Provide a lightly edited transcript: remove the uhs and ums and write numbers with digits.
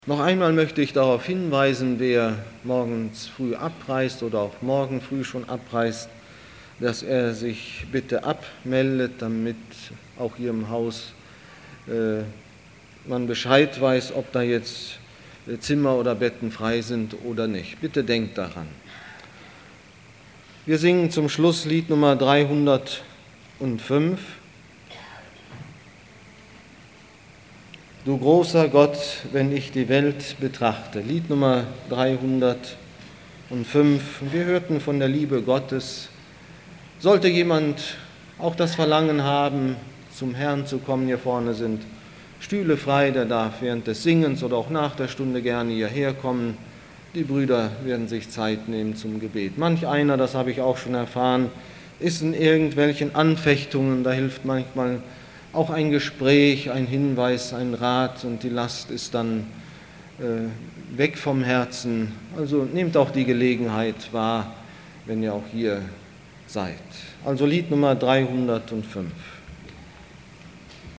Noch einmal möchte ich darauf hinweisen, wer morgens früh abreist oder auch morgen früh schon abreist, dass er sich bitte abmeldet, damit auch hier im Haus man Bescheid weiß, ob da jetzt Zimmer oder Betten frei sind oder nicht. Bitte denkt daran. Wir singen zum Schluss Lied Nummer 305. Du großer Gott, wenn ich die Welt betrachte. Lied Nummer 305. Wir hörten von der Liebe Gottes. Sollte jemand auch das Verlangen haben, zum Herrn zu kommen, hier vorne sind Stühle frei, der darf während des Singens oder auch nach der Stunde gerne hierher kommen. Die Brüder werden sich Zeit nehmen zum Gebet. Manch einer, das habe ich auch schon erfahren, ist in irgendwelchen Anfechtungen, da hilft manchmal auch ein Gespräch, ein Hinweis, ein Rat und die Last ist dann weg vom Herzen. Also nehmt auch die Gelegenheit wahr, wenn ihr auch hier seid. Also Lied Nummer 305.